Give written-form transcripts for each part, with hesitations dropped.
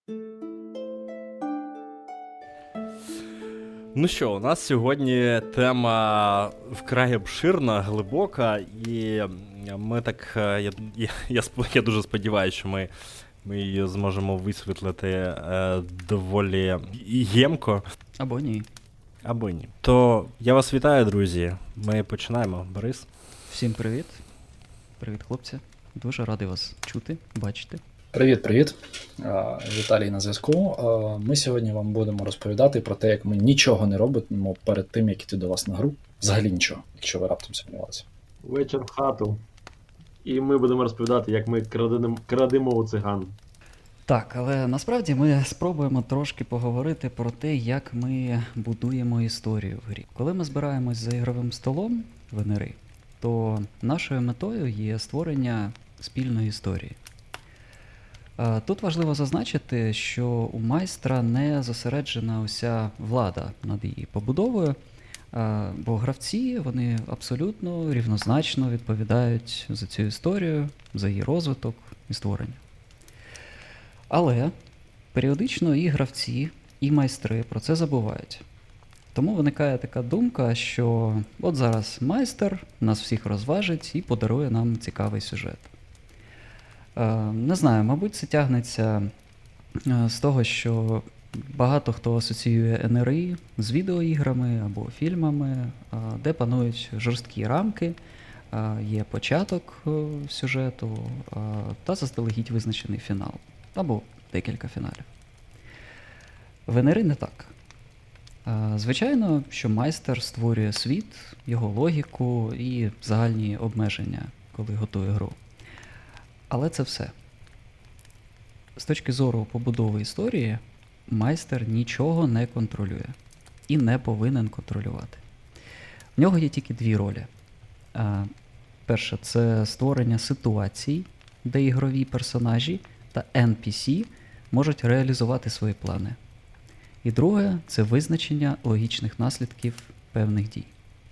Ну що, у нас сьогодні тема вкрай обширна, глибока, і ми так, я дуже сподіваюся, що ми її зможемо висвітлити доволі ємко. Або ні. Або ні. То я вас вітаю, друзі. Ми починаємо. Борис. Всім привіт. Привіт, хлопці. Дуже радий вас чути, бачити. Привіт. Віталій на зв'язку. Ми сьогодні вам будемо розповідати про те, як ми нічого не робимо перед тим, як іти до вас на гру. Взагалі нічого, якщо ви раптом сумнівалися. Вечір в хату. І ми будемо розповідати, як ми крадемо у циган. Так, але насправді ми спробуємо трошки поговорити про те, як ми будуємо історію в грі. Коли ми збираємось за ігровим столом в НР, то нашою метою є створення спільної історії. Тут важливо зазначити, що у майстра не зосереджена уся влада над її побудовою, бо гравці, вони абсолютно рівнозначно відповідають за цю історію, за її розвиток і створення. Але періодично і гравці, і майстри про це забувають. Тому виникає така думка, що от зараз майстер нас всіх розважить і подарує нам цікавий сюжет. Не знаю, мабуть, це тягнеться з того, що багато хто асоціює НРІ з відеоіграми або фільмами, де панують жорсткі рамки, є початок сюжету та заздалегідь визначений фінал, або декілька фіналів. В НРІ не так. Звичайно, що майстер створює світ, його логіку і загальні обмеження, коли готує гру. Але це все. З точки зору побудови історії, майстер нічого не контролює і не повинен контролювати. В нього є тільки дві ролі. Перше – це створення ситуацій, де ігрові персонажі та NPC можуть реалізувати свої плани. І друге – це визначення логічних наслідків певних дій.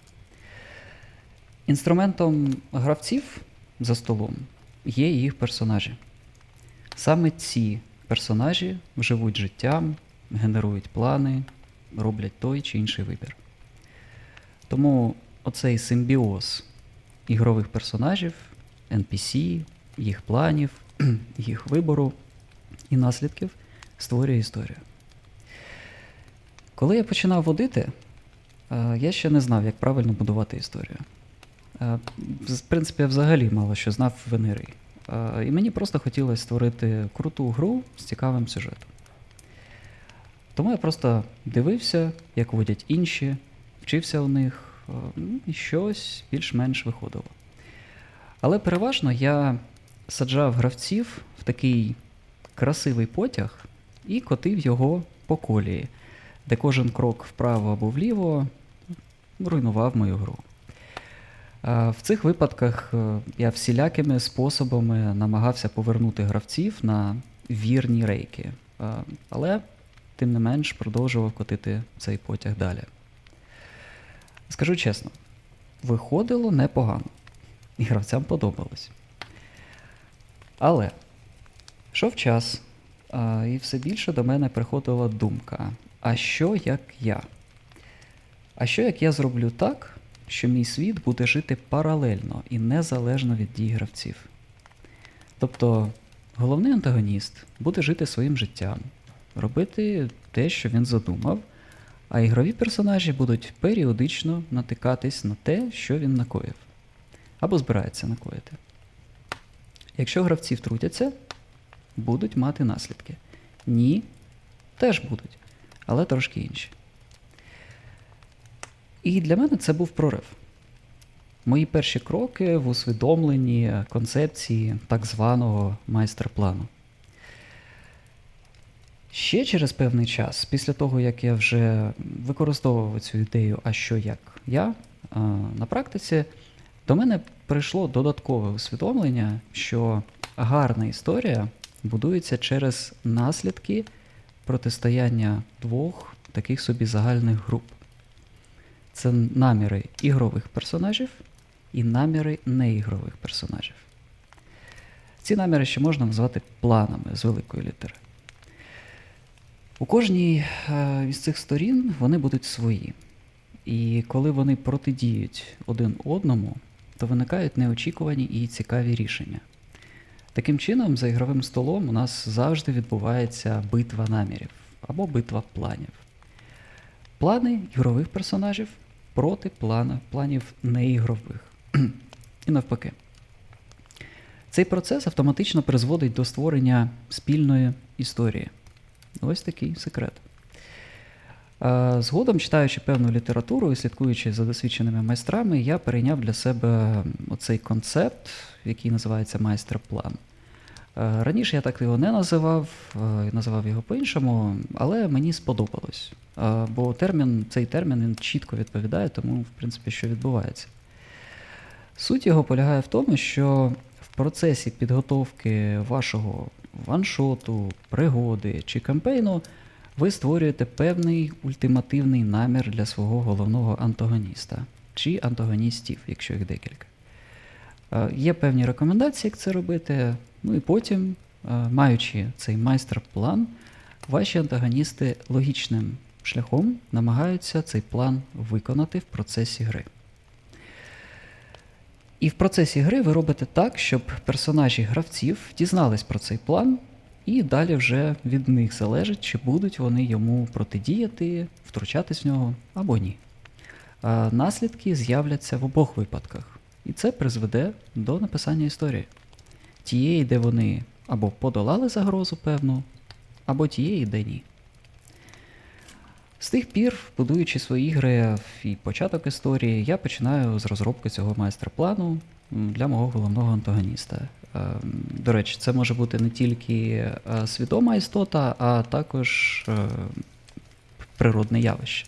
Інструментом гравців за столом є їх персонажі. Саме ці персонажі живуть життям, генерують плани, роблять той чи інший вибір. Тому оцей симбіоз ігрових персонажів, NPC, їх планів, їх вибору і наслідків створює історію. Коли я починав водити, я ще не знав, як правильно будувати історію. В принципі, я взагалі мало що знав в НРІ. І мені просто хотілося створити круту гру з цікавим сюжетом. Тому я просто дивився, як водять інші, вчився у них, і щось більш-менш виходило. Але переважно я саджав гравців в такий красивий потяг і котив його по колії, де кожен крок вправо або вліво руйнував мою гру. В цих випадках я всілякими способами намагався повернути гравців на вірні рейки, але, тим не менш, продовжував котити цей потяг далі. Скажу чесно, виходило непогано, і гравцям подобалось. Але йшов час, і все більше до мене приходила думка, а що як я? А що як я зроблю так, що мій світ буде жити паралельно і незалежно від дій гравців? Тобто, головний антагоніст буде жити своїм життям, робити те, що він задумав, а ігрові персонажі будуть періодично натикатись на те, що він накоїв. Або збирається накоїти. Якщо гравці втрутяться, будуть мати наслідки. Ні, теж будуть, але трошки інші. І для мене це був прорив. Мої перші кроки в усвідомленні концепції так званого майстер-плану. Ще через певний час, після того, як я вже використовував цю ідею «а що як я», на практиці до мене прийшло додаткове усвідомлення, що гарна історія будується через наслідки протистояння двох таких собі загальних груп. Це наміри ігрових персонажів і наміри неігрових персонажів. Ці наміри ще можна назвати планами з великої літери. У кожній із цих сторін вони будуть свої. І коли вони протидіють один одному, то виникають неочікувані і цікаві рішення. Таким чином, за ігровим столом у нас завжди відбувається битва намірів або битва планів. Плани ігрових персонажів проти планів неігрових. І навпаки. Цей процес автоматично призводить до створення спільної історії. Ось такий секрет. Згодом, читаючи певну літературу і слідкуючи за досвідченими майстрами, я перейняв для себе оцей концепт, який називається майстер-план. Раніше я так його не називав його по-іншому, але мені сподобалось. Бо цей термін він чітко відповідає тому, в принципі, що відбувається. Суть його полягає в тому, що в процесі підготовки вашого ваншоту, пригоди чи кампейну ви створюєте певний ультимативний намір для свого головного антагоніста чи антагоністів, якщо їх декілька. Є певні рекомендації, як це робити, ну і потім, маючи цей майстер-план, ваші антагоністи логічним шляхом намагаються цей план виконати в процесі гри. І в процесі гри ви робите так, щоб персонажі гравців дізнались про цей план, і далі вже від них залежить, чи будуть вони йому протидіяти, втручатись в нього або ні. Наслідки з'являться в обох випадках. І це призведе до написання історії. Тієї, де вони або подолали загрозу певну, або тієї, де ні. З тих пір, будуючи свої ігри і початок історії, я починаю з розробки цього майстер-плану для мого головного антагоніста. До речі, це може бути не тільки свідома істота, а також природне явище.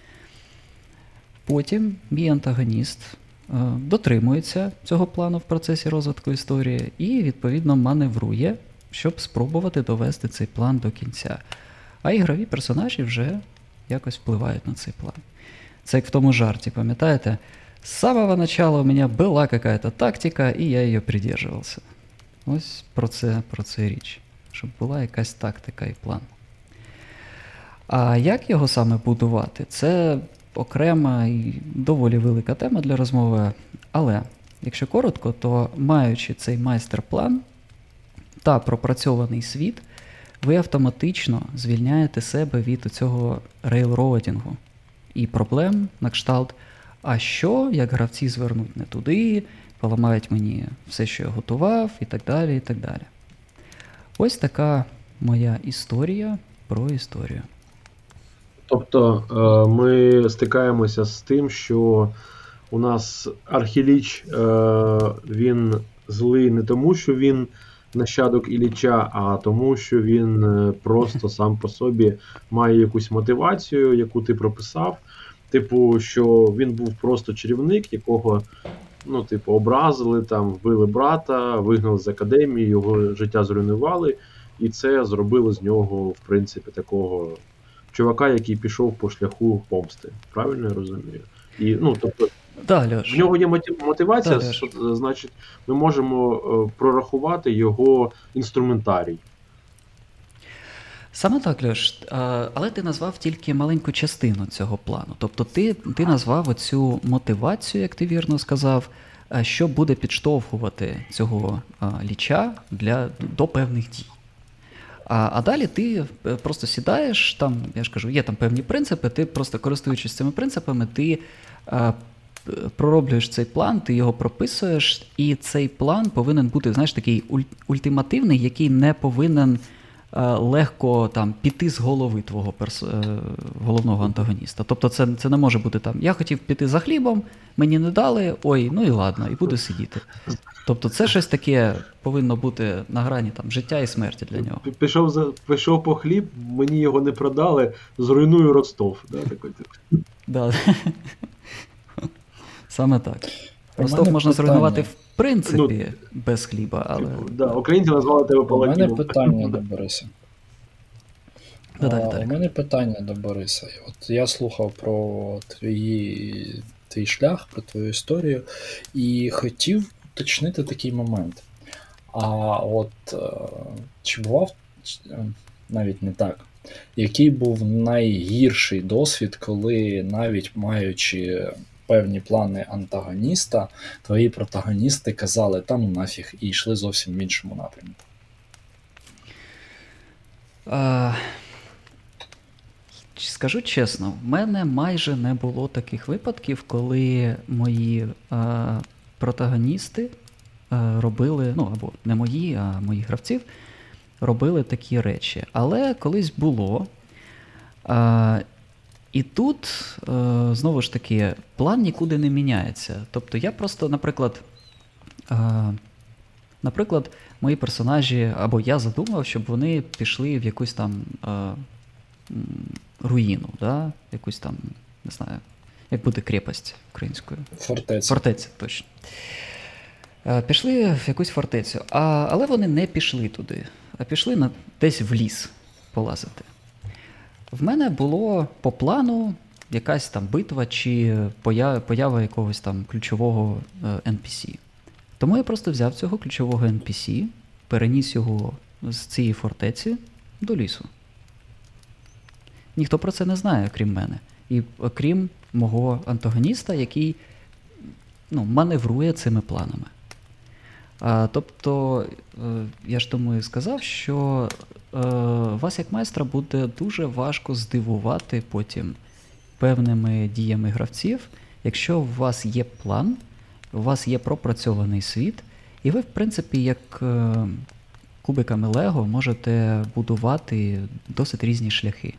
Потім мій антагоніст дотримується цього плану в процесі розвитку історії і, відповідно, маневрує, щоб спробувати довести цей план до кінця. А ігрові персонажі вже якось впливають на цей план. Це як в тому жарті, пам'ятаєте? С самого начала у меня была какая-то тактика, і я її придерживался. Ось про це річ. Щоб була якась тактика і план. А як його саме будувати? Це окрема і доволі велика тема для розмови. Але, якщо коротко, то маючи цей майстер-план та пропрацьований світ, ви автоматично звільняєте себе від цього рейлроудінгу і проблем на кшталт, а що, як гравці звернуть не туди, поламають мені все, що я готував, і так далі, і так далі. Ось така моя історія про історію. Тобто ми стикаємося з тим, що у нас Архіліч, він злий не тому, що він нащадок Ілліча, а тому, що він просто сам по собі має якусь мотивацію, яку ти прописав. Типу, що він був просто чарівник, якого, ну, типу, образили, там, вбили брата, вигнали з академії, його життя зруйнували, і це зробило з нього, в принципі, такого чувака, який пішов по шляху помсти. Правильно я розумію? І, ну, тобто, Льош. в нього є мотивація, Да, що, значить, ми можемо прорахувати його інструментарій. Саме так, Льош, але ти назвав тільки маленьку частину цього плану. Тобто ти назвав оцю мотивацію, як ти вірно сказав, що буде підштовхувати цього ліча до певних дій. А далі ти просто сідаєш, там, я ж кажу, є там певні принципи, ти просто користуючись цими принципами, ти пророблюєш цей план, ти його прописуєш, і цей план повинен бути, знаєш, такий ультимативний, який не повинен легко там піти з голови твого головного антагоніста. Тобто це не може бути там, я хотів піти за хлібом, мені не дали, ой, ну і ладно, і буду сидіти. Тобто це щось таке повинно бути на грані там життя і смерті для нього. Пішов по хліб, мені його не продали, зруйную Ростов. Да, такий тип. Да. Саме так. Ростов можна зруйнувати в принципі без хліба, але... Да, українці назвали тебе Паладіном. У мене питання до Бориса. Да, у мене питання до Бориса. От я слухав про твій шлях, про твою історію, і хотів уточнити такий момент. А от чи бував навіть не так. Який був найгірший досвід, коли навіть маючи певні плани антагоніста, твої протагоністи казали та ну нафіг і йшли зовсім в іншому напрямку? Скажу чесно, в мене майже не було таких випадків, коли мої протагоністи робили, ну або не мої, а моїх гравців, робили такі речі. Але колись було. І тут, знову ж таки, план нікуди не міняється. Тобто я просто, наприклад, мої персонажі, або я задумав, щоб вони пішли в якусь там руїну, да? Якусь там, не знаю, як буде крепость українською? Фортеця. Фортеця, точно. Пішли в якусь фортецю, але вони не пішли туди, а пішли десь в ліс полазити. В мене було по плану якась там битва чи поява якогось там ключового NPC. Тому я просто взяв цього ключового NPC, переніс його з цієї фортеці до лісу. Ніхто про це не знає, крім мене. І крім мого антагоніста, який маневрує цими планами. Тобто, я ж тому і сказав, що вас як майстра буде дуже важко здивувати потім певними діями гравців, якщо у вас є план, у вас є пропрацьований світ, і ви, в принципі, як кубиками Лего можете будувати досить різні шляхи.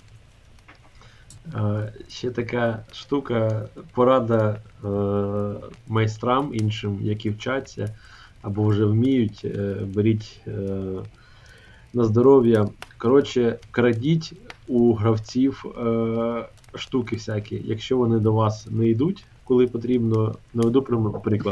Ще така штука, порада майстрам іншим, які вчаться або вже вміють, беріть на здоров'я. Коротше, крадіть у гравців штуки всякі, якщо вони до вас не йдуть, коли потрібно. Наведу приклад.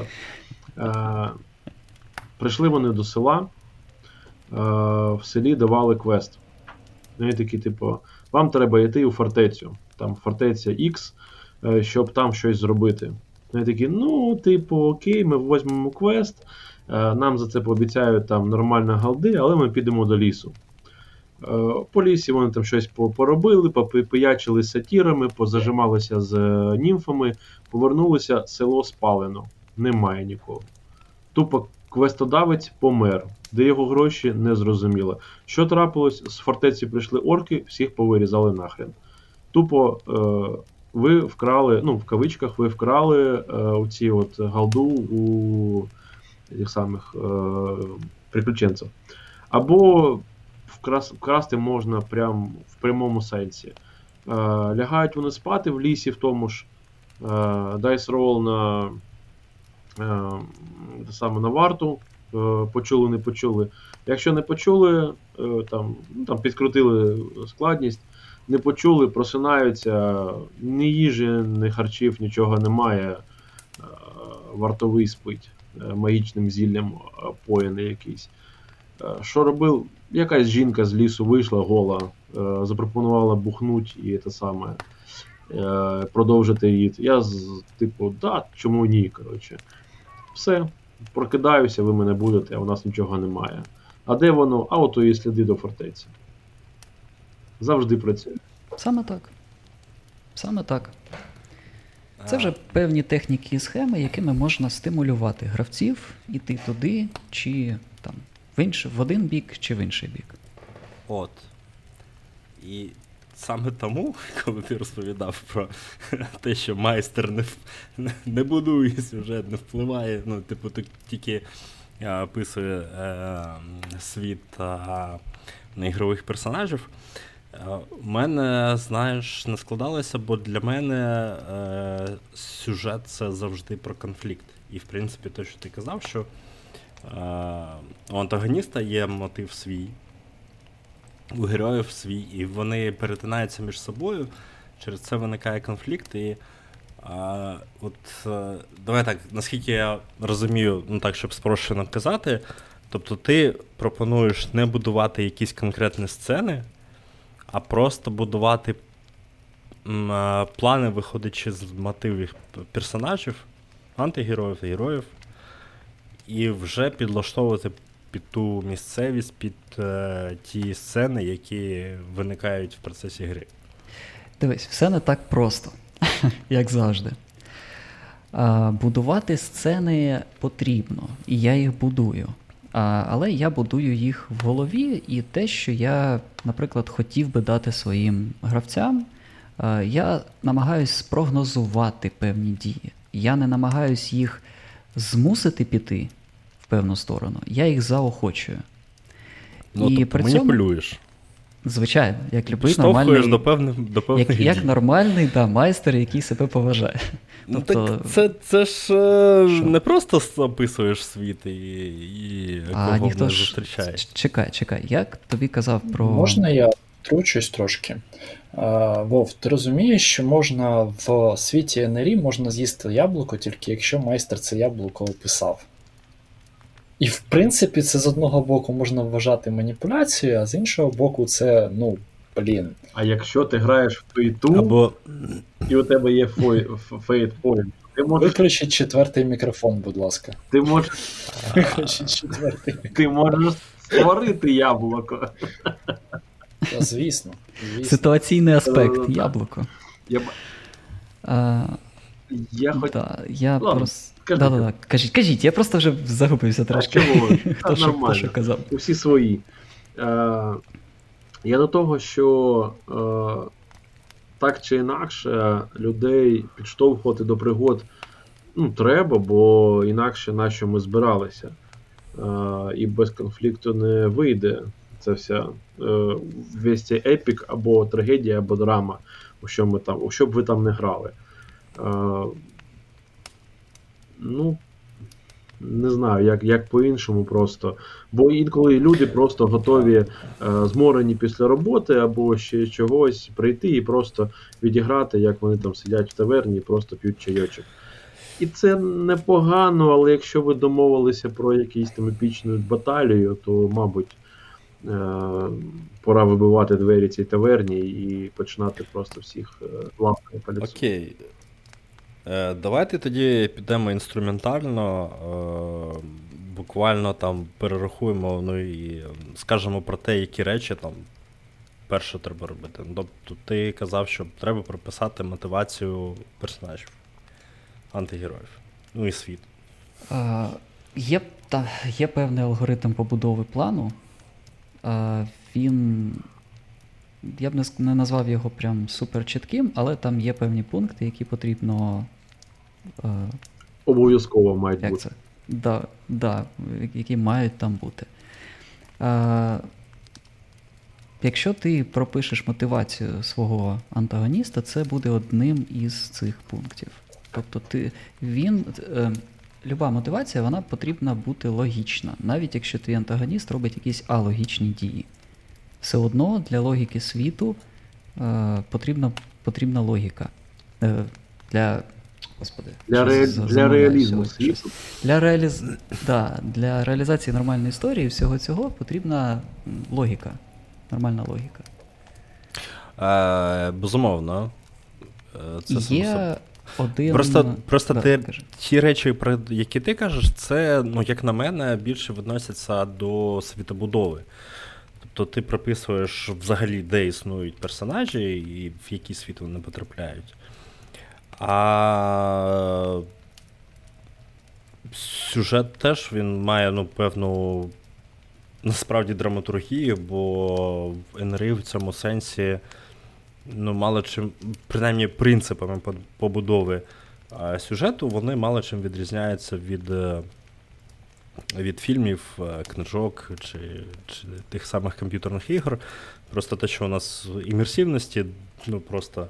Прийшли вони до села, в селі давали квест. Вони такі, типу, вам треба йти у фортецю, там фортеця X, щоб там щось зробити. Вони такі, окей, ми візьмемо квест, нам за це пообіцяють там нормально голди, але ми підемо до лісу. По лісі вони там щось поробили, попиячили з сатірами, позажималися з німфами, повернулися, село спалено, немає нікого. Тупо квестодавець помер, де його гроші не зрозуміло. Що трапилось? З фортеці прийшли орки, всіх повирізали нахрен. Тупо ви вкрали, в кавичках, ви вкрали оці от голду у тих самих приключенців. Або вкрасти можна прям в прямому сенсі. Лягають вони спати в лісі в тому ж, dice roll на варту, почули, не почули. Якщо не почули, там підкрутили складність, не почули, просинаються, ні їжі, ні харчів, нічого немає, вартовий спить, магічним зіллям пояний якийсь. Що робив? Якась жінка з лісу вийшла гола, запропонувала бухнуть і те саме, продовжити її. Я чому ні, коротше. Все, прокидаюся, ви мене будете, а у нас нічого немає. А де воно? А ото і сліди до фортеці. Завжди працює. Саме так. Це вже певні техніки і схеми, якими можна стимулювати гравців іти туди, чи там в один бік, чи в інший бік. От. І саме тому, коли ти розповідав про те, що майстер не будує сюжет, не впливає, тільки описує світ ігрових персонажів, у мене, не складалося, бо для мене сюжет – це завжди про конфлікт. І, в принципі, те, що ти казав, що у антагоніста є мотив свій, у героїв свій, і вони перетинаються між собою, через це виникає конфлікт, і давай так, наскільки я розумію, щоб спрощено казати, тобто ти пропонуєш не будувати якісь конкретні сцени, а просто будувати плани, виходячи з мотивів персонажів, антигероїв, героїв, і вже підлаштовувати під ту місцевість, під ті сцени, які виникають в процесі гри. Дивись, все не так просто, як завжди. Будувати сцени потрібно, і я їх будую. Але я будую їх в голові, і те, що я, наприклад, хотів би дати своїм гравцям, я намагаюсь спрогнозувати певні дії. Я не намагаюсь їх змусити піти в певну сторону, я їх заохочую. Ну, і тобто при цьому, маніпулюєш. звичайно, як любий Штовхуєш нормальний, до певних дій. як нормальний майстер, який себе поважає. Ну, Тобто, так це ж не просто описуєш світ і якого ніхто не ж... зустрічаєш. Чекай, як тобі казав про... Можна я втручусь трошки? Вов, ти розумієш, що можна в світі НРІ можна з'їсти яблуко, тільки якщо майстер це яблуко описав. І в принципі це з одного боку можна вважати маніпуляцією, а з іншого боку це, А якщо ти граєш в ту і ту, Або і у тебе є fate point, Виключіть 4-й мікрофон, будь ласка. Виключіть 4-й. Ти можеш створити яблуко. Та, звісно. Ситуаційний аспект, Да-да-да. яблуко. Я хоч... Я Ладно, просто... кажи. Да-да-да, кажіть, я просто вже загубився трошки. чого? Хто що Нормально. казав. Усі свої. Я до того, що так чи інакше людей підштовхувати до пригод треба, бо інакше на що ми збиралися. І без конфлікту не вийде. Це вся весь цей епік або трагедія, або драма, у що б ви там не грали. Не знаю, як по-іншому просто. Бо інколи люди просто готові, зморені після роботи або ще чогось, прийти і просто відіграти, як вони там сидять в таверні і просто п'ють чайочок. І це непогано, але якщо ви домовилися про якусь там епічну баталію, то, мабуть, пора вибивати двері цій таверні і починати просто всіх лапками по лицу. окей. Давайте тоді підемо інструментально, буквально там перерахуємо, і скажемо про те, які речі там перше треба робити. Тобто ти казав, що треба прописати мотивацію персонажів, антигероїв, і світ. Є певний алгоритм побудови плану. Я б не назвав його прям супер чітким, але там є певні пункти, які потрібно... Обов'язково мають Як бути. це? Які мають там бути. Якщо ти пропишеш мотивацію свого антагоніста, це буде одним із цих пунктів. Тобто люба мотивація, вона потрібна бути логічна, навіть якщо твій антагоніст робить якісь алогічні дії. Все одно для логіки світу потрібна логіка. Для реалізму світу. Для реалізації нормальної історії всього цього потрібна логіка. Нормальна логіка. Безумовно. Це Є один... Просто ті речі, про які ти кажеш, це, як на мене, більше відносяться до світобудови. Тобто ти прописуєш взагалі, де існують персонажі і в який світ вони потрапляють. А сюжет теж він має певну насправді драматургію, бо в НРІ в цьому сенсі мало чим, принаймні принципами побудови сюжету, вони мало чим відрізняються від фільмів, книжок чи тих самих комп'ютерних ігор. Просто те, що у нас імерсивності, просто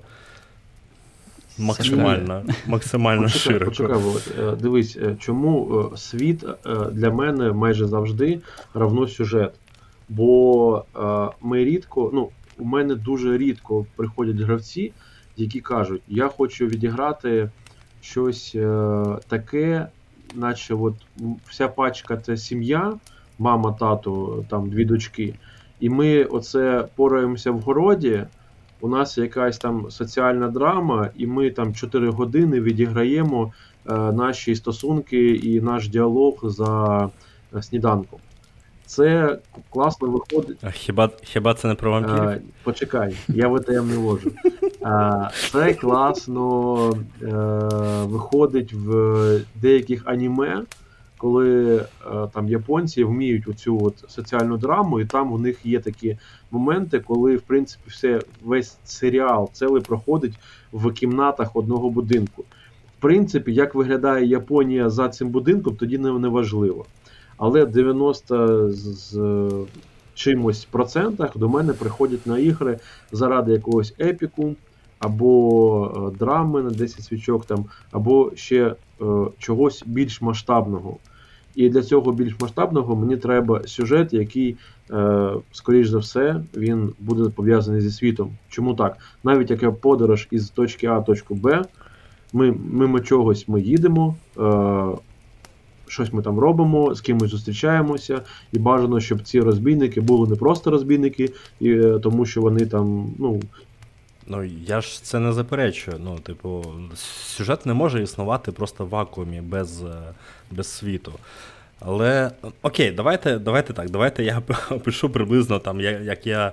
максимально широко. Почекай, Володь. Дивись, чому світ для мене майже завжди равно сюжет. Бо ми рідко, у мене дуже рідко приходять гравці, які кажуть, я хочу відіграти щось таке, наче вся пачка це сім'я, мама, тато, там 2 дочки, і ми оце пораємося в городі, у нас якась там соціальна драма, і ми там 4 години відіграємо наші стосунки і наш діалог за сніданком. це класно виходить. А хіба це не про вампірів? Почекай, я в ТМ не ложу. Це класно виходить в деяких аніме, коли там японці вміють оцю от соціальну драму, і там у них є такі моменти, коли, в принципі, весь серіал цілий проходить в кімнатах одного будинку. В принципі, як виглядає Японія за цим будинком, тоді не важливо. Але 90 з чимось процентах до мене приходять на ігри заради якогось епіку, або драми на 10 свічок, там, або ще чогось більш масштабного. І для цього більш масштабного мені треба сюжет, який, скоріш за все, він буде пов'язаний зі світом. Чому так? Навіть як подорож із точки А в точку Б, мимо чогось ми їдемо, щось ми там робимо, з кимось зустрічаємося, і бажано, щоб ці розбійники були не просто розбійники, тому що вони там, Ну, я ж це не заперечую. Ну, типу, сюжет не може існувати просто в вакуумі без світу. Але, окей, давайте так, давайте я опишу приблизно там, як я...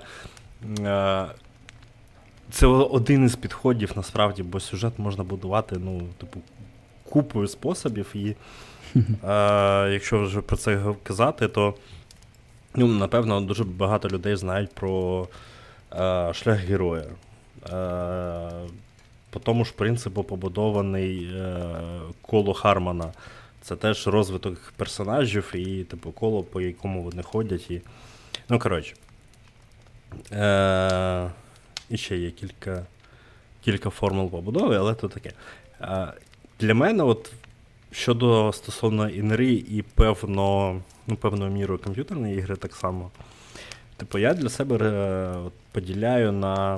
Це один із підходів, насправді, бо сюжет можна будувати, ну, типу, купою способів, і якщо вже про це казати, то, ну, напевно, дуже багато людей знають про шлях героя. По тому ж принципу побудований коло Хармана. Це теж розвиток персонажів і типу коло, по якому вони ходять. І... Ну, коротше. І ще є кілька формул побудови, але то таке. Для мене, от, щодо стосовно ігри і певною мірою комп'ютерної ігри так само, типу, я для себе поділяю на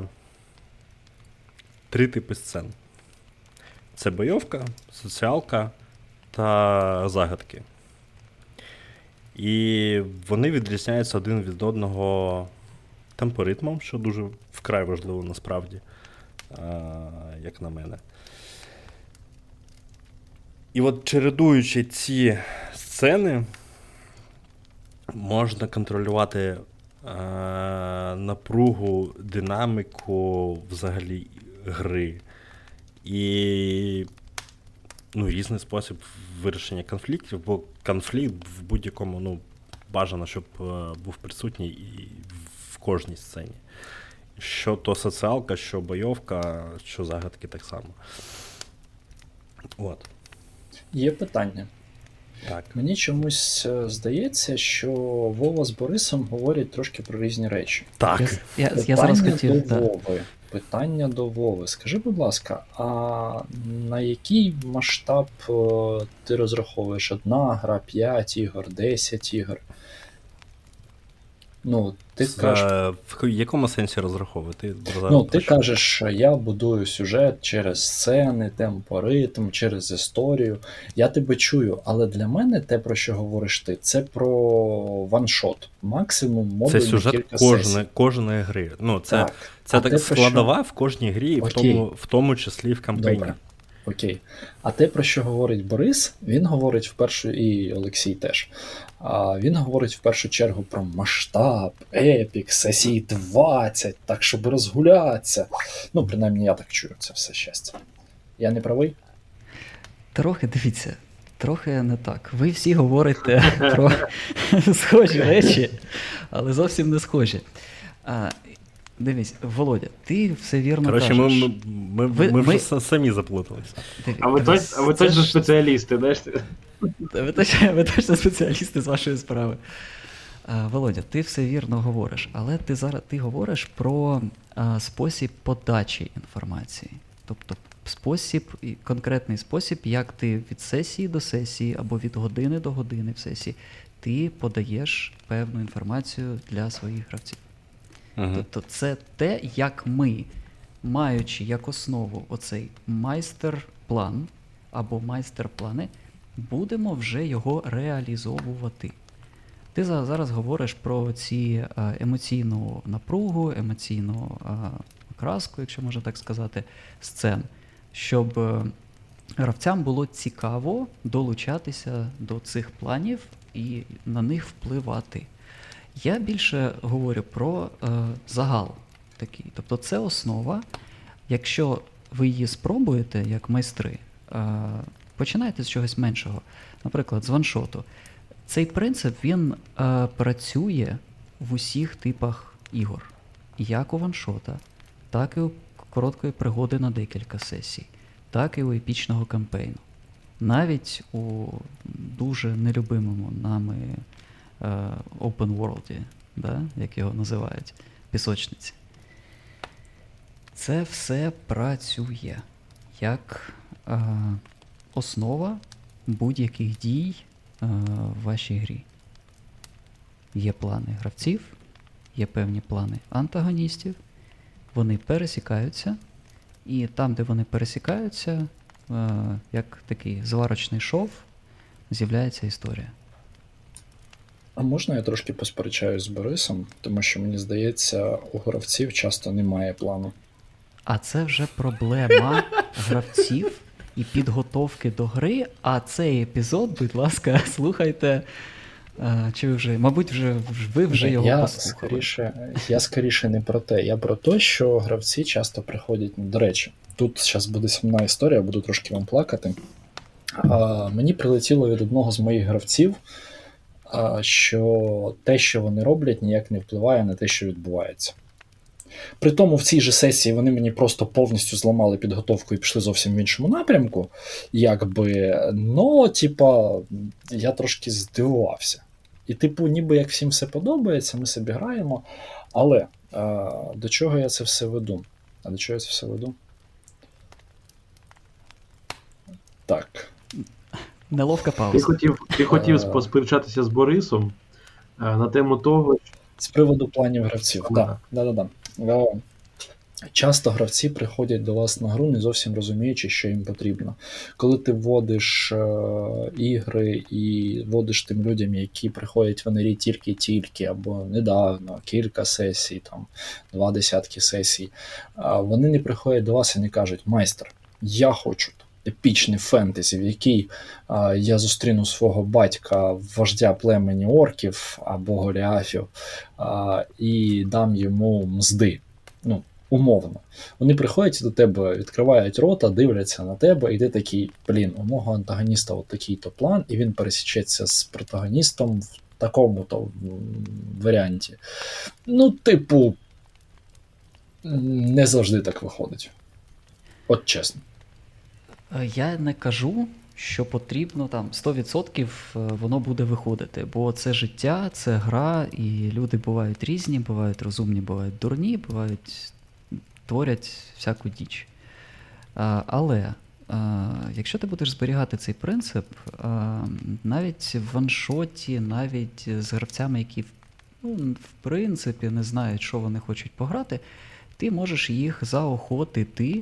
3 типи сцен. Це бойовка, соціалка та загадки. І вони відрізняються один від одного темпоритмом, що дуже вкрай важливо насправді, як на мене. І от чередуючи ці сцени, можна контролювати напругу, динаміку взагалі гри. І різний спосіб вирішення конфліктів, бо конфлікт в будь-якому, бажано, щоб був присутній і в кожній сцені. Що то соціалка, що бойовка, що загадки так само. От. Є питання. Так. Мені чомусь здається, що Вова з Борисом говорять трошки про різні речі. Так. Я зараз хотів. Питання до Вови. Скажи, будь ласка, а на який масштаб ти розраховуєш? 1 гра, 5 ігор, 10 ігор? Ти кажеш... В якому сенсі розраховувати? Ти кажеш, я будую сюжет через сцени, темпоритм, через історію. Я тебе чую, але для мене те, про що говориш ти, це про ваншот. Максимум модуль це сюжет кожної гри. Це так складова в кожній грі, в тому числі в кампанії. Добре. Окей. А те, про що говорить Борис, він говорить і Олексій теж. Він говорить в першу чергу про масштаб, епік, сесій 20, так, щоб розгулятися. Принаймні я так чую це все щастя. Я не правий? Трохи не так. Ви всі говорите про схожі речі, але зовсім не схожі. Дивись, Володя, ти все вірно кажеш. Ми вже самі заплуталися. А ви точно спеціалісти, знаєш? Ви точно спеціалісти з вашої справи. Володя, ти все вірно говориш, але ти говориш про спосіб подачі інформації. Тобто конкретний спосіб, як ти від сесії до сесії або від години до години в сесії, ти подаєш певну інформацію для своїх гравців. Тобто це те, як ми, маючи як основу оцей майстер-план або майстер-плани, будемо вже його реалізовувати. Ти зараз говориш про ці емоційну напругу, емоційну окраску, якщо можна так сказати, сцен, щоб гравцям було цікаво долучатися до цих планів і на них впливати. Я більше говорю про загал такий. Тобто це основа. Якщо ви її спробуєте як майстри, починайте з чогось меншого. Наприклад, з ваншоту. Цей принцип, він працює в усіх типах ігор. Як у ваншота, так і у короткої пригоди на декілька сесій, так і у епічного кампейну. Навіть у дуже нелюбимому нами open world, да, як його називають, пісочниці. Це все працює як основа будь-яких дій в вашій грі. Є плани гравців, є певні плани антагоністів, вони пересікаються, і там, де вони пересікаються, як такий зварочний шов, з'являється історія. А можна я трошки посперечаюсь з Борисом, тому що мені здається, у гравців часто немає плану. А це вже проблема гравців і підготовки до гри, а цей епізод, будь ласка, слухайте. Чи ви вже, мабуть, ви вже його послухали. Я скоріше не про те. Я про те, що гравці часто приходять. До речі, тут зараз буде сумна історія, буду трошки вам плакати. Мені прилетіло від одного з моїх гравців, що те, що вони роблять, ніяк не впливає на те, що відбувається. При тому в цій же сесії вони мені просто повністю зламали підготовку і пішли зовсім в іншому напрямку. Я трошки здивувався. І ніби як всім все подобається, ми собі граємо. Але до чого я це все веду? Так. Неловка пауза. Ти хотів посперечатися з Борисом на тему того, з приводу планів гравців. Да. Часто гравці приходять до вас на гру, не зовсім розуміючи, що їм потрібно. Коли ти вводиш ігри і вводиш тим людям, які приходять в НРІ тільки або недавно, кілька сесій, 20 сесій, вони не приходять до вас і не кажуть: майстер, я хочу епічний фентезі, в якій я зустріну свого батька, вождя племені орків або голіафів, і дам йому мзди. Умовно. Вони приходять до тебе, відкривають рота, дивляться на тебе, і ти такий: у мого антагоніста такий-то план, і він пересічеться з протагоністом в такому-то варіанті. Не завжди так виходить. От чесно. Я не кажу, що потрібно 100% воно буде виходити, бо це життя, це гра, і люди бувають різні, бувають розумні, бувають дурні, творять всяку діч. Але якщо ти будеш зберігати цей принцип, навіть в ваншоті, навіть з гравцями, які в принципі не знають, що вони хочуть пограти, ти можеш їх заохотити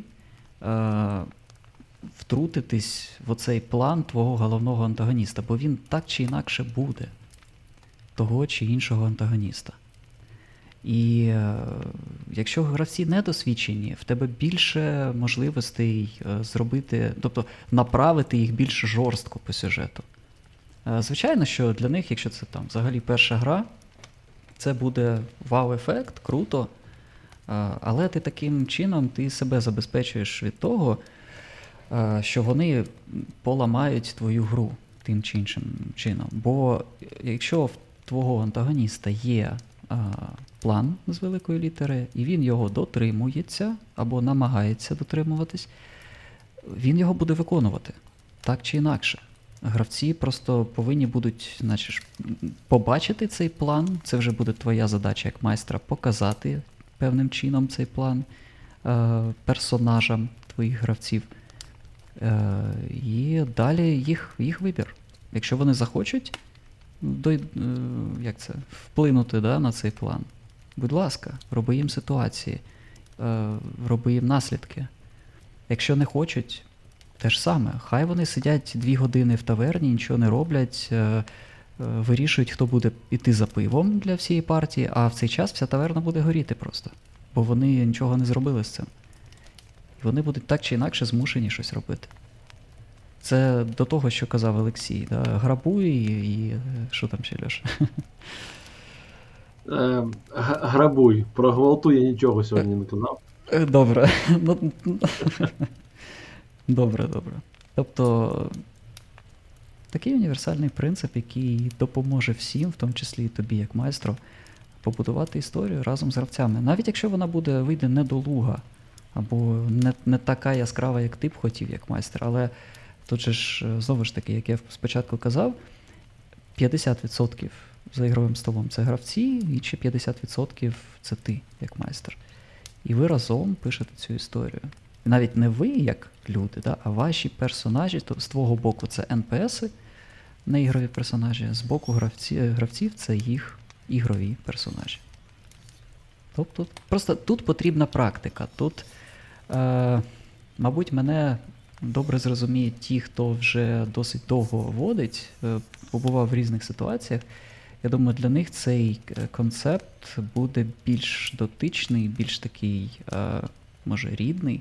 втрутитись в оцей план твого головного антагоніста, бо він так чи інакше буде того чи іншого антагоніста. І якщо гравці недосвідчені, в тебе більше можливостей зробити, тобто направити їх більш жорстко по сюжету. Звичайно, що для них, якщо це взагалі перша гра, це буде вау-ефект, круто, але ти таким чином ти себе забезпечуєш від того, що вони поламають твою гру тим чи іншим чином. Бо якщо в твого антагоніста є план з великої літери, і він його дотримується або намагається дотримуватись, він його буде виконувати так чи інакше. Гравці просто повинні будуть побачити цей план, це вже буде твоя задача як майстра показати певним чином цей план персонажам твоїх гравців. І далі їх вибір. Якщо вони захочуть вплинути на цей план, будь ласка, роби їм ситуації, роби їм наслідки. Якщо не хочуть, те ж саме. Хай вони сидять 2 години в таверні, нічого не роблять, вирішують, хто буде йти за пивом для всієї партії, а в цей час вся таверна буде горіти просто. Бо вони нічого не зробили з цим. І вони будуть так чи інакше змушені щось робити. Це до того, що казав Олексій. Грабуй і що там ще, Льоша? Грабуй. Про гвалту я нічого сьогодні не казав. Добре. Ну, добре. Тобто, такий універсальний принцип, який допоможе всім, в тому числі і тобі, як майстру, побудувати історію разом з гравцями. Навіть якщо вона вийде недолуга, або не така яскрава, як ти б хотів, як майстер. Але тут же ж, знову ж таки, як я спочатку казав, 50% за ігровим столом це гравці, і ще 50% це ти, як майстер. І ви разом пишете цю історію. І навіть не ви, як люди, да, а ваші персонажі, то з твого боку це НПСи, не ігрові персонажі, з боку гравців це їх ігрові персонажі. Тобто просто тут потрібна практика. Тут, мабуть, мене добре зрозуміють ті, хто вже досить довго водить, побував в різних ситуаціях. Я думаю, для них цей концепт буде більш дотичний, більш такий, може, рідний,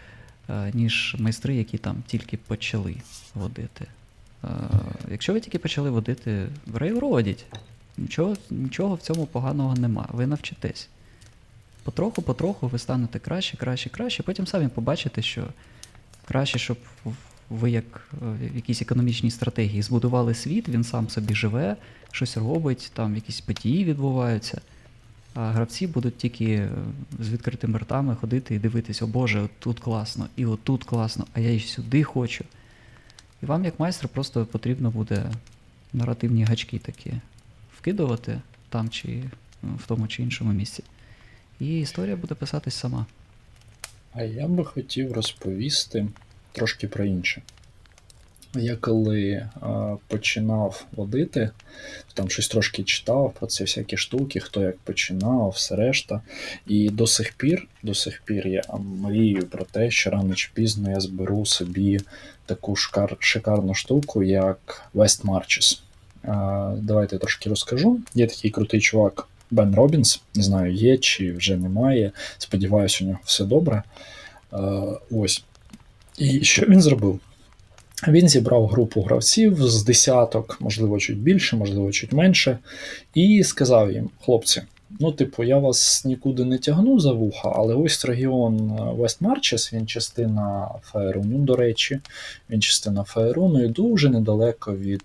ніж майстри, які там тільки почали водити. Якщо ви тільки почали водити, рейвродіть. Нічого в цьому поганого нема. Ви навчитесь. Потроху ви станете краще. Потім самі побачите, що краще, щоб ви як в якійсь економічній стратегії збудували світ, він сам собі живе, щось робить, там якісь події відбуваються, а гравці будуть тільки з відкритими ртами ходити і дивитись: о Боже, от тут класно, і отут класно, а я і сюди хочу. І вам, як майстру, просто потрібно буде наративні гачки такі вкидувати там чи в тому чи іншому місці. І історія буде писатись сама. А я би хотів розповісти трошки про інше. Я коли починав водити, там щось трошки читав про ці всякі штуки, хто як починав, все решта. І до сих пір я мрію про те, що рано чи пізно я зберу собі таку шикарну штуку, як West Marches. Давайте я трошки розкажу. Є такий крутий чувак Бен Робінс, не знаю, є чи вже немає. Сподіваюся, у нього все добре. Ось. І що він зробив? Він зібрав групу гравців з десяток, можливо, чуть більше, можливо, чуть менше, і сказав їм: хлопці, я вас нікуди не тягну за вуха, але ось регіон West Marches, він частина Фаеруну, до речі, він частина Фаеруну і дуже недалеко від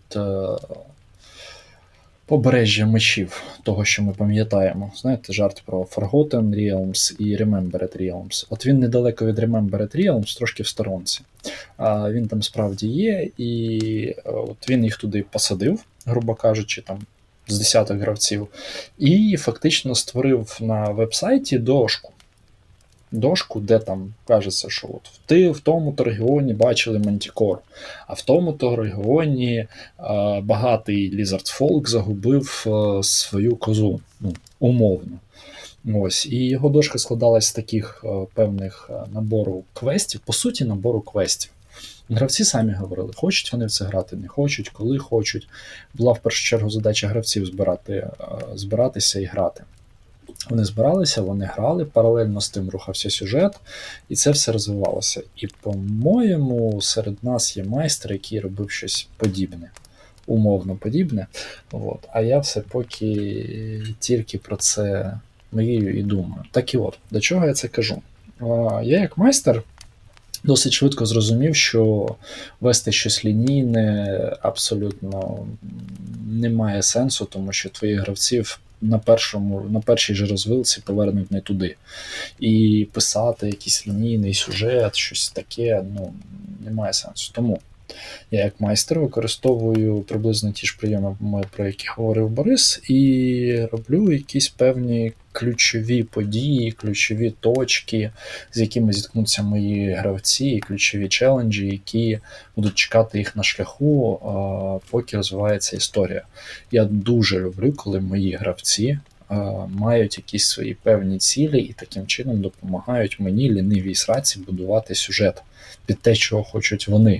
побережжя мечів, того, що ми пам'ятаємо. Знаєте, жарт про Forgotten Realms і Remembered Realms. От він недалеко від Remembered Realms, трошки в сторонці. Він там справді є, і от він їх туди посадив, грубо кажучи, там з десяток гравців, і фактично створив на веб-сайті дошку, де там кажеться, що от в тому-то регіоні бачили Мантікор, а в тому-то регіоні багатий Lizard Folk загубив свою козу, умовно. Ось. І його дошка складалась з таких певних набору квестів, по суті, набору квестів. Гравці самі говорили, хочуть вони в це грати, не хочуть, коли хочуть. Була в першу чергу задача гравців збиратися і грати. Вони збиралися, вони грали, паралельно з тим рухався сюжет, і це все розвивалося. І, по-моєму, серед нас є майстер, який робив щось подібне, умовно подібне. От. А я все поки тільки про це мрію і думаю. Так і от, до чого я це кажу? Я як майстер досить швидко зрозумів, що вести щось лінійне абсолютно немає сенсу, тому що твоїх гравців на першій же розвилці повернуть не туди. І писати якийсь лінійний сюжет, щось таке, немає сенсу. Тому я як майстер використовую приблизно ті ж прийоми, про які говорив Борис, і роблю якісь певні ключові події, ключові точки, з якими зіткнуться мої гравці, і ключові челенджі, які будуть чекати їх на шляху, поки розвивається історія. Я дуже люблю, коли мої гравці мають якісь свої певні цілі і таким чином допомагають мені, лінивій сраці, будувати сюжет під те, чого хочуть вони.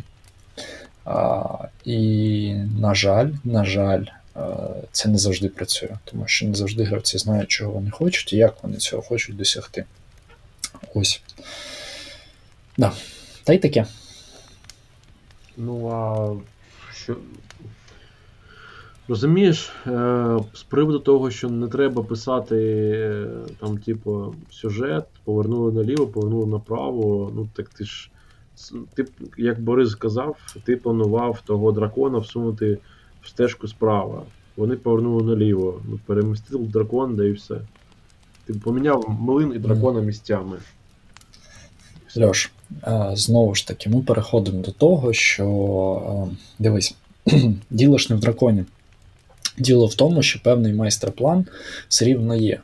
І, на жаль, це не завжди працює, тому що не завжди гравці знають, чого вони хочуть і як вони цього хочуть досягти. Ось. Да. Та й таке. Ну, а що? Розумієш, з приводу того, що не треба писати там, типу, сюжет, повернули наліво, повернули направо. Ну так ти ж, ти, як Борис сказав, ти планував того дракона всунути в стежку справа. Вони повернули наліво. Ну, перемістив дракон, да і все. Ти поміняв млин і дракона місцями. Льош, знову ж таки, ми переходимо до того, що дивись, діло ж не в драконі. Діло в тому, що певний майстер-план все рівно є.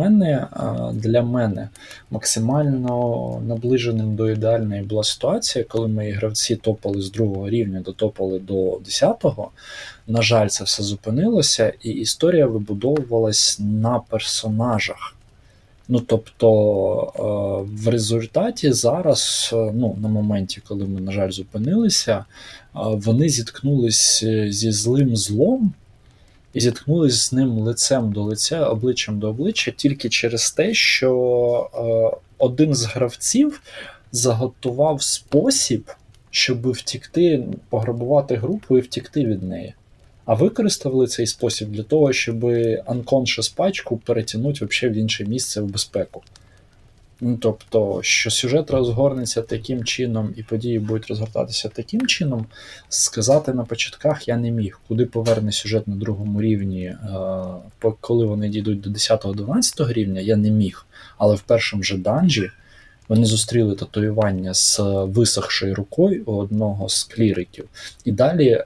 Для мене максимально наближеним до ідеальної була ситуація, коли мої гравці топали з 2 рівня, дотопали до 10-го. На жаль, це все зупинилося, і історія вибудовувалась на персонажах. Ну, тобто, в результаті зараз, ну, на моменті, коли ми, на жаль, зупинилися, вони зіткнулись зі злим злом, і зіткнулись з ним лицем до лиця, обличчям до обличчя тільки через те, що один з гравців заготував спосіб, щоб втікти, пограбувати групу і втікти від неї. А використали цей спосіб для того, щоб unconscious пачку перетягнути взагалі в інше місце в безпеку. Ну, тобто, що сюжет розгорнеться таким чином і події будуть розгортатися таким чином, сказати на початках я не міг. Куди поверне сюжет на 2-му рівні, коли вони дійдуть до 10-12 рівня, я не міг. Але в першому же данжі вони зустріли татуювання з висохшою рукою у одного з кліриків. І далі,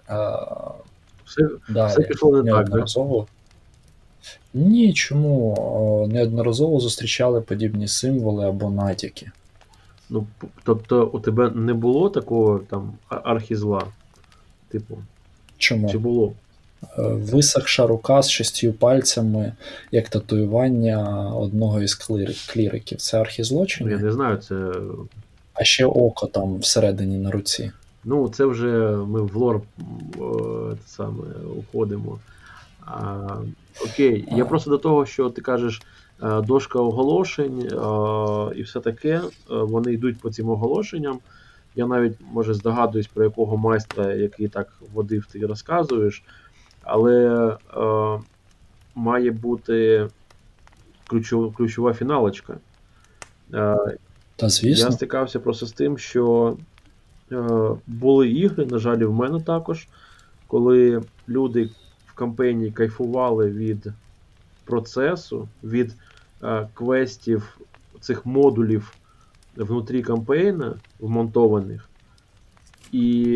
Все пішло не так, так? неодноразово. Ні, чому? Неодноразово зустрічали подібні символи або натяки. Ну, тобто у тебе не було такого там архізла? Типу, Чому? чи було? Висохша рука з 6 пальцями, як татуювання одного із кліриків. Це архізлочин? Я не знаю, це. А ще око там всередині на руці. Ну, це вже ми в лор саме уходимо. Окей, я просто до того, що ти кажеш, дошка оголошень і все таке, вони йдуть по цим оголошенням. Я навіть, може, здогадуюсь, про якого майстра, який так водив, ти розказуєш, але має бути ключова фіналочка. Та звісно. Я стикався просто з тим, що були ігри, на жаль, і в мене також, коли люди в кампанії кайфували від процесу, від квестів, цих модулів внутрі кампейна, вмонтованих, і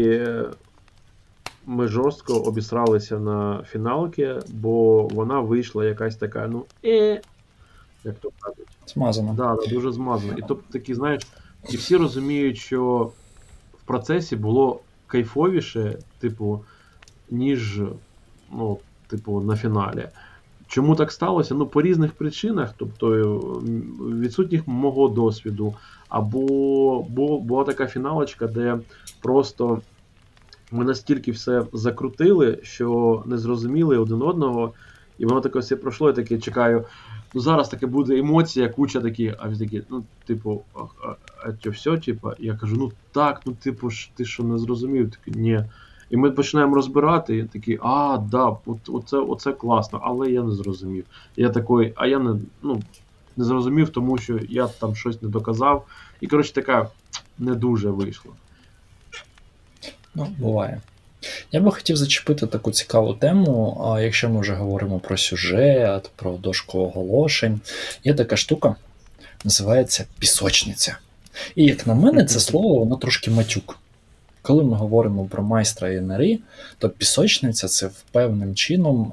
ми жорстко обісралися на фіналки, бо вона вийшла якась така, ну, як то кажуть. Змазано. Да, дуже змазано. І тобто такі, знаєш, і всі розуміють, що в процесі було кайфовіше, типу, ніж, ну, типу, на фіналі. Чому так сталося? Ну, по різних причинах, тобто відсутніх мого досвіду, або була така фіналочка, де просто ми настільки все закрутили, що не зрозуміли один одного, і воно таке все пройшло, я таке чекаю, ну зараз таке буде емоція, куча такі, а він такі, ну, типу, а що, все, типу? Я кажу, ну так, ну, типу, ти що, не зрозумів? Такий, ні. І ми починаємо розбирати, і такі, да, оце класно, але я не зрозумів. Я такий, а я не зрозумів, тому що я там щось не доказав. І, коротше, така не дуже вийшло. Ну, буває. Я би хотів зачепити таку цікаву тему, якщо ми вже говоримо про сюжет, про дошку оголошень. Є така штука, називається пісочниця. І, як на мене, це слово, воно трошки матюк. Коли ми говоримо про майстра і НРІ, то пісочниця це певним чином.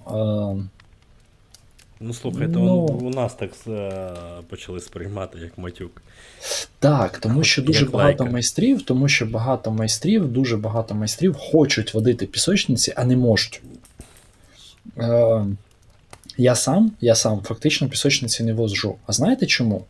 Ну, слухайте, у нас так почали сприймати як матюк. Так, тому що дуже багато майстрів, дуже багато майстрів хочуть водити пісочниці, а не можуть. Я сам фактично пісочниці не вожу. А знаєте чому?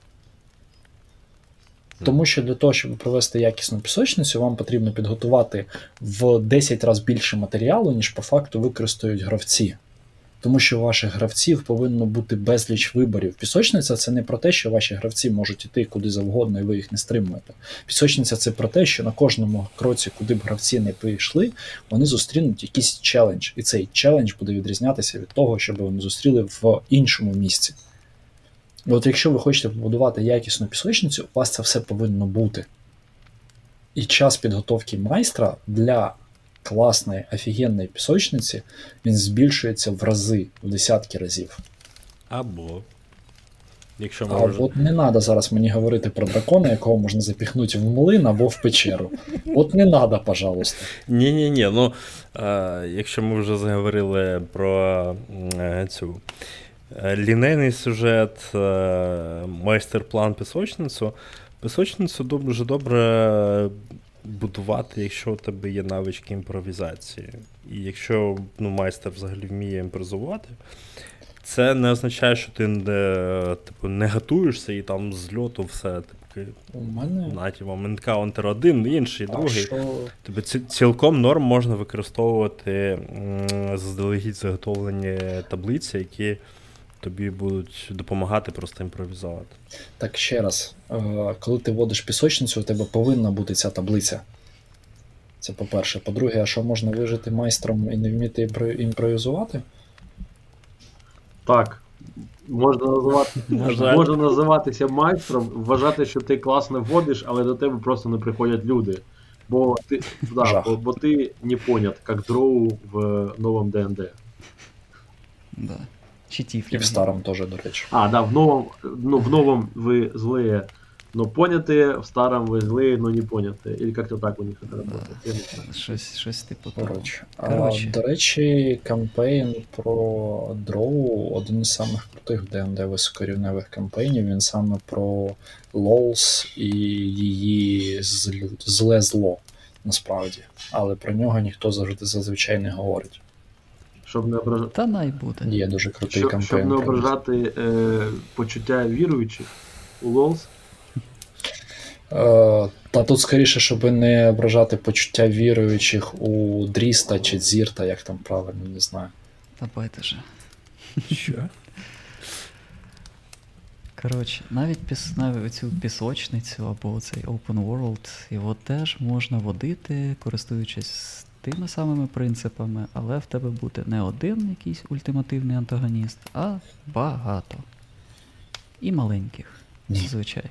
Тому що для того, щоб провести якісну пісочницю, вам потрібно підготувати в 10 разів більше матеріалу, ніж по факту використають гравці. Тому що у ваших гравців повинно бути безліч виборів. Пісочниця це не про те, що ваші гравці можуть іти куди завгодно і ви їх не стримуєте. Пісочниця це про те, що на кожному кроці, куди б гравці не пішли, вони зустрінуть якийсь челендж. І цей челендж буде відрізнятися від того, що вони зустріли в іншому місці. І от якщо ви хочете побудувати якісну пісочницю, у вас це все повинно бути. І час підготовки майстра для класної, офігенної пісочниці, він збільшується в рази, в десятки разів. Або. Якщо А може. от не треба зараз мені говорити про дракона, якого можна запіхнути в млин або в печеру. От не треба, пожалуйста. Ні. Ну, якщо ми вже заговорили про цю лінейний сюжет, майстер-план пісочницю дуже добре будувати, якщо у тебе є навички імпровізації. І якщо майстер взагалі вміє імпровізувати, це не означає, що ти не готуєшся і там з льоту все. У мене... Наті вам енкаунтер один, інший, другий. Що... Тобі цілком норм можна використовувати заздалегідь заготовлені таблиці, які тобі будуть допомагати просто імпровізувати. Так, ще раз. Коли ти вводиш пісочницю, у тебе повинна бути ця таблиця. Це по-перше. По-друге, а що можна вижити майстром і не вміти імпровізувати? Так. Можна називатися майстром, вважати, що ти класно вводиш, але до тебе просто не приходять люди. Бо ти не понят, як дроу в новому ДНД. Да. Читів. І в старому теж, до речі. В новом ви злые, но понятые, в старом ви злые, но не понятые. Или как-то так у них это работает. Да. Щось типу того. Коротше. До речі, кампейн про дроу один із самих крутих в ДНД високорівневих кампейнів. Він саме про лолс і її зле зло, насправді. Але про нього ніхто зазвичай не говорить. Щоб не ображати. Та найбуде. Є дуже крутий кампейн. Щоб не ображати почуття віруючих у лолс. Та тут скоріше, щоб не ображати почуття віруючих у Дріста чи Дзірта, як там правильно, не знаю. Та байдуже. Що? Коротше, навіть цю пісочницю або цей open world, його теж можна водити, користуючись тими самими принципами, але в тебе буде не один якийсь ультимативний антагоніст, а багато. І маленьких, зазвичай.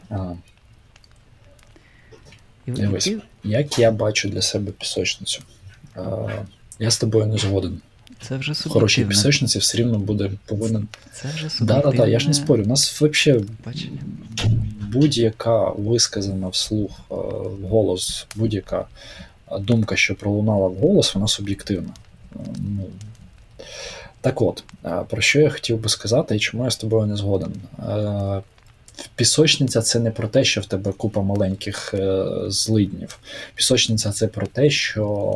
Дивись, як я бачу для себе пісочницю. Я з тобою не згоден. Це вже суб'єктивне. В хорошій пісочниці все рівно повинен... Це вже суб'єктивне. Да, я ж не спорю. У нас взагалі бачення. Будь-яка висказана вслух, вголос, будь-яка думка, що пролунала вголос, вона суб'єктивна. Так от, про що я хотів би сказати і чому я з тобою не згоден. Пісочниця – це не про те, що в тебе купа маленьких злиднів. Пісочниця – це про те, що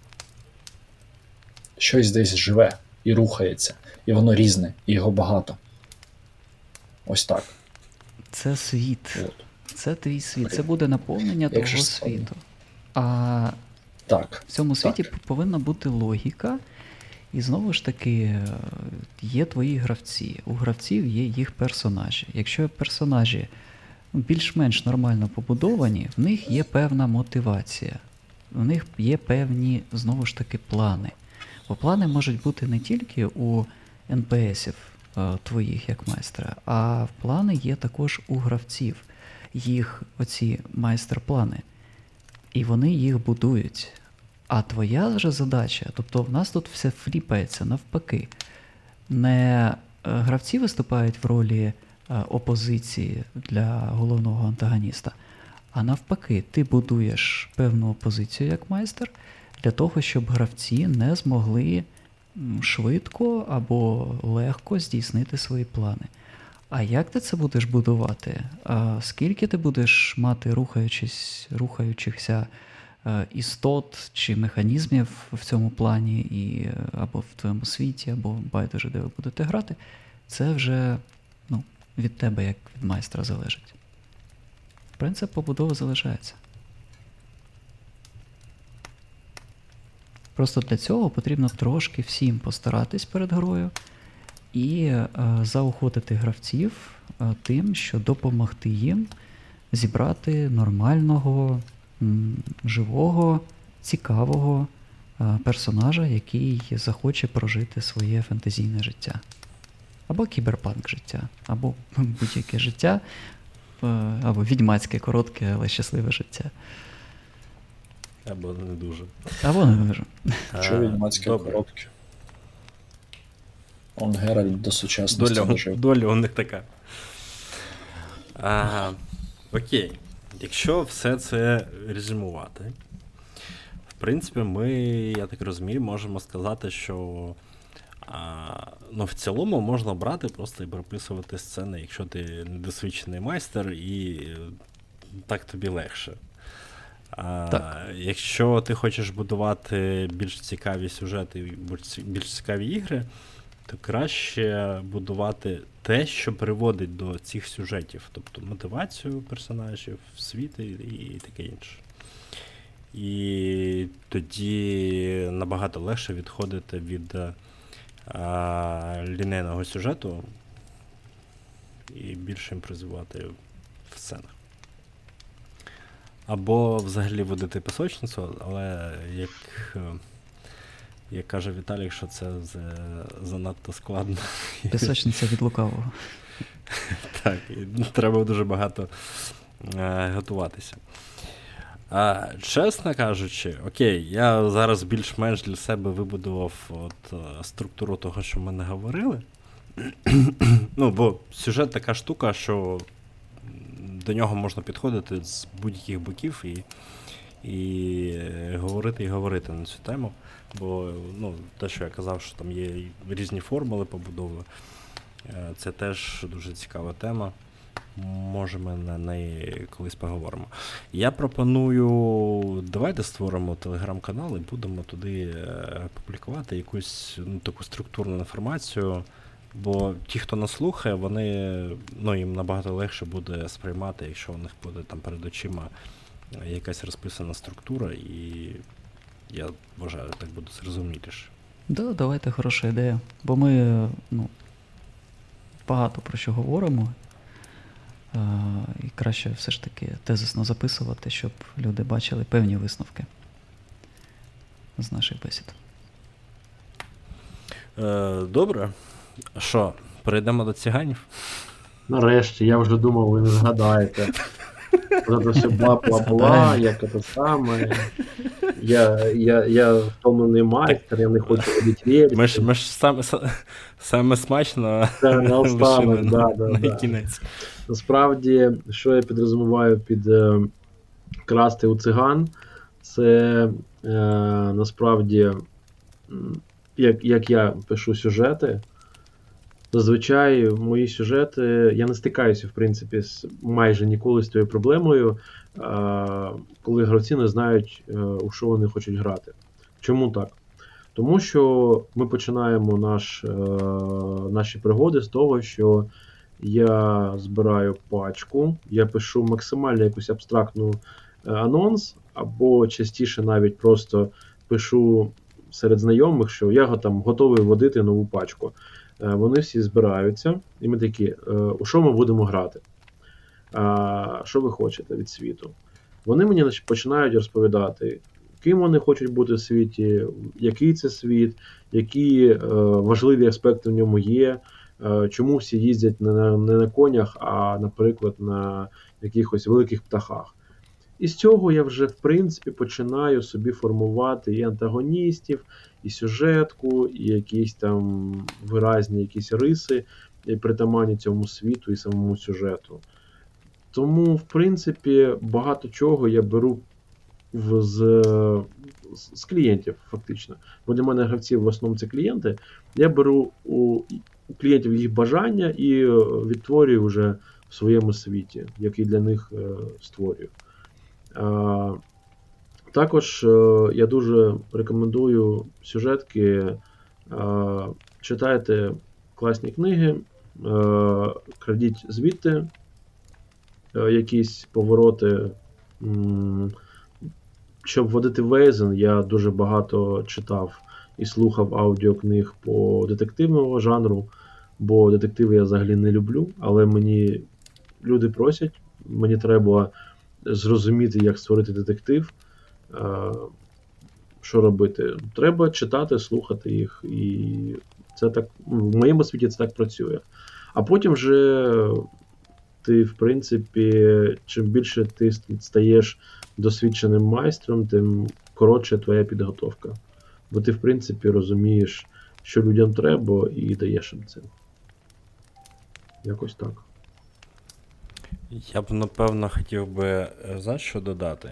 щось десь живе і рухається, і воно різне, і його багато. Ось так. Це світ. От. Це твій світ. Це буде наповнення того світу. А так, в цьому світі так. повинна бути логіка. І знову ж таки, є твої гравці. У гравців є їх персонажі. Якщо персонажі більш-менш нормально побудовані, в них є певна мотивація. В них є певні, знову ж таки, плани. Бо плани можуть бути не тільки у НПСів твоїх, як майстра, а плани є також у гравців. Їх оці майстер-плани. І вони їх будують. А твоя вже задача, тобто в нас тут все фліпається навпаки. Не гравці виступають в ролі опозиції для головного антагоніста, а навпаки, ти будуєш певну опозицію як майстер для того, щоб гравці не змогли швидко або легко здійснити свої плани. А як ти це будеш будувати? Скільки ти будеш мати рухаючихся істот чи механізмів в цьому плані, або в твоєму світі, або байдуже, де ви будете грати, це вже від тебе, як від майстра, залежить. Принцип побудови залишається. Просто для цього потрібно трошки всім постаратись перед грою і заохотити гравців тим, що допомогти їм зібрати нормального, живого, цікавого персонажа, який захоче прожити своє фентезійне життя. Або кіберпанк життя, або будь-яке життя, або відьмацьке, коротке, але щасливе життя. Або не дуже. Або не дуже. Що відьмацьке Добре. коротке? Он Геральт до сучасності дожив. Доля у них така. Окей. Якщо все це резюмувати, в принципі, ми, я так розумію, можемо сказати, що в цілому можна брати просто і прописувати сцени, якщо ти недосвідчений майстер, і так тобі легше. Якщо ти хочеш будувати більш цікаві сюжети і більш цікаві ігри, то краще будувати те, що приводить до цих сюжетів, тобто мотивацію персонажів, світи і таке інше. І тоді набагато легше відходити від лінейного сюжету і більше імпровізувати в сценах. Або взагалі водити пісочницю, але як каже Віталій, що це занадто складно. Пісочниця від лукавого. Так, і треба дуже багато готуватися. Чесно кажучи, окей, я зараз більш-менш для себе вибудував структуру того, що ми не говорили. Бо сюжет така штука, що до нього можна підходити з будь-яких боків і говорити на цю тему. Бо те, що я казав, що там є різні формули побудови, це теж дуже цікава тема. Може, ми на неї колись поговоримо. Я пропоную, давайте створимо телеграм-канал і будемо туди публікувати якусь таку структурну інформацію, бо ті, хто нас слухає, вони, їм набагато легше буде сприймати, якщо у них буде там перед очима якась розписана структура, і я вважаю, так буде зрозуміліше. Давайте, хороша ідея. Бо ми багато про що говоримо. І краще все ж таки тезисно записувати, щоб люди бачили певні висновки з наших бесід. Добре. Що, перейдемо до циганів? Нарешті, я вже думав, ви не згадаєте. Це все бла-бла-бла, як це саме. Я втомлений майстер, я не хочу робити вірити. Ми ж саме смачно лишили на кінець. Насправді, що я підрозуміваю під красти у циган, це насправді, як я пишу сюжети, зазвичай мої сюжети, я не стикаюся, в принципі, майже ніколи з тією проблемою, коли гравці не знають, у що вони хочуть грати. Чому так? Тому що ми починаємо наші пригоди з того, що я збираю пачку, я пишу максимально якусь абстрактну анонс, або частіше навіть просто пишу серед знайомих, що я там готовий водити нову пачку. Вони всі збираються, і ми такі, у що ми будемо грати? Що ви хочете від світу? Вони мені починають розповідати, ким вони хочуть бути в світі, який це світ, які важливі аспекти в ньому є, чому всі їздять не на конях, а, наприклад, на якихось великих птахах. І з цього я вже, в принципі, починаю собі формувати і антагоністів, і сюжетку, і якісь там виразні якісь риси, і притаманні цьому світу і самому сюжету. Тому, в принципі, багато чого я беру з клієнтів, фактично. Бо для мене гравці в основному це клієнти. Я беру у клієнтів їх бажання і відтворюю вже в своєму світі, який для них створюю. Також я дуже рекомендую сюжетки. Читайте класні книги, крадіть звідти якісь повороти. Щоб вводити Вейзен, я дуже багато читав і слухав аудіокниг по детективного жанру. бо детективи я взагалі не люблю, але мені люди просять, мені треба зрозуміти, як створити детектив. Що робити? Треба читати, слухати їх, і це так, в моєму світі це так працює. А потім вже ти, в принципі, чим більше ти стаєш досвідченим майстром, тим коротше твоя підготовка. Бо ти, в принципі, розумієш, що людям треба, і даєш їм це. Якось так. Я б, напевно, хотів би, знаєш, що додати?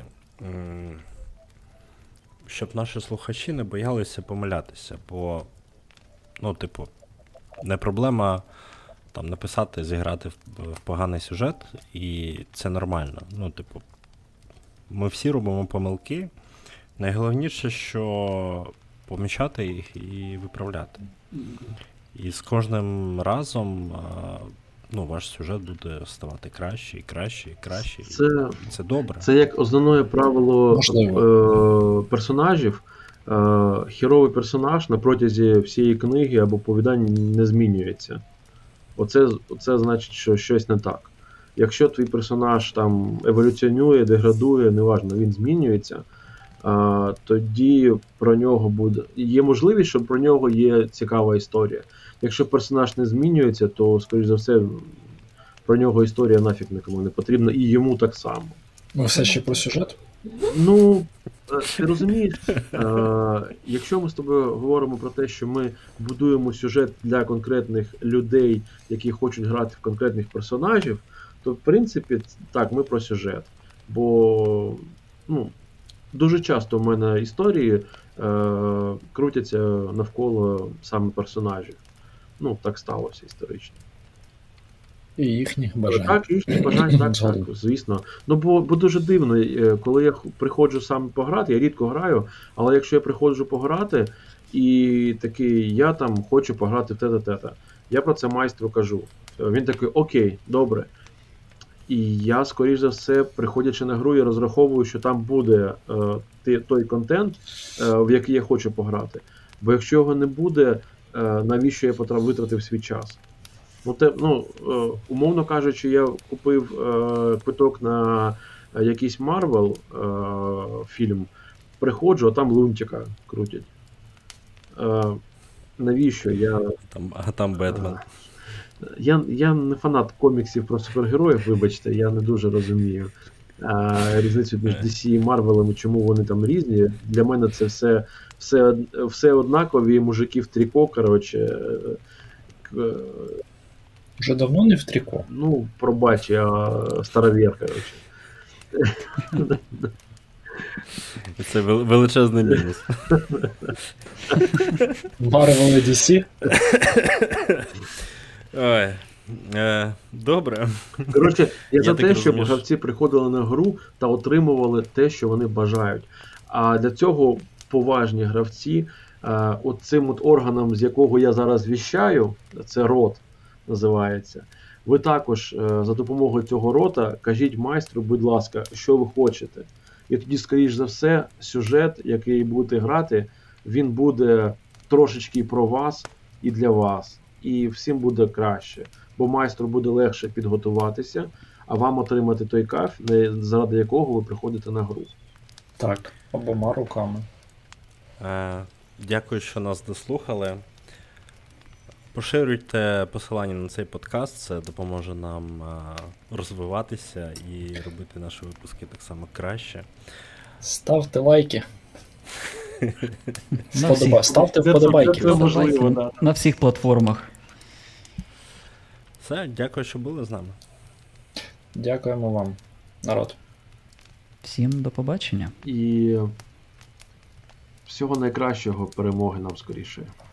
Щоб наші слухачі не боялися помилятися, бо, ну, типу, не проблема там написати, зіграти в поганий сюжет, і це нормально. Ну, типу, ми всі робимо помилки. Найголовніше, що помічати їх і виправляти. І з кожним разом ну, ваш сюжет буде ставати краще і краще і краще. Це добре. Це як основне правило персонажів. Херовий персонаж на протязі всієї книги або повідань не змінюється. Оце значить, що щось не так. Якщо твій персонаж там еволюціонує, деградує, неважно, він змінюється, тоді про нього буде. Є можливість, що про нього є цікава історія. Якщо персонаж не змінюється, то, скоріш за все, про нього історія нафіг нікому не потрібна, і йому так само. Ми все ще про сюжет? Ну, ти розумієш, якщо ми з тобою говоримо про те, що ми будуємо сюжет для конкретних людей, які хочуть грати в конкретних персонажів, то, в принципі, так, ми про сюжет. Бо, ну, дуже часто в мене історії крутяться навколо саме персонажів. Ну, так сталося історично. І їхніх бажань. Так, їхні бажання, так, звісно. Ну, бо дуже дивно, коли я приходжу сам пограти, я рідко граю, але якщо я приходжу пограти, і такий, я там хочу пограти в те-те-те, я про це майстру кажу. Він такий, окей, добре. І я, скоріш за все, приходячи на гру, я розраховую, що там буде той контент, в який я хочу пограти. Бо якщо його не буде, навіщо я витратив свій час? Умовно кажучи, я купив квиток на якийсь Марвел фільм, приходжу, а там Лунтика крутять. Навіщо? Там Бетмен. Я не фанат коміксів про супергероїв, вибачте, я не дуже розумію різницю між DC і Марвелом, чому вони там різні. Для мене це все однакові мужики в тріко, коротше. Вже давно не в тріко. Ну, пробач, я старовір, коротше. Це величезний мінус. Marvel і DC? Ой, добре. Коротше, я за те, щоб розумію, гравці приходили на гру та отримували те, що вони бажають. А для цього поважні гравці, цим органом, з якого я зараз віщаю, це рот називається, ви також за допомогою цього рота кажіть майстру, будь ласка, що ви хочете. І тоді, скоріш за все, сюжет, який будете грати, він буде трошечки про вас і для вас. І всім буде краще. Бо майстру буде легше підготуватися, а вам отримати той кайф, заради якого ви приходите на гру. Так, обома руками. Дякую, що нас дослухали. Поширюйте посилання на цей подкаст, це допоможе нам розвиватися і робити наші випуски так само краще. Ставте лайки. На Ставте вподобайки. Це можливо, да. на всіх платформах. Все, дякую, що були з нами. Дякуємо вам, народ. Всім до побачення. І всього найкращого, перемоги нам скоріше.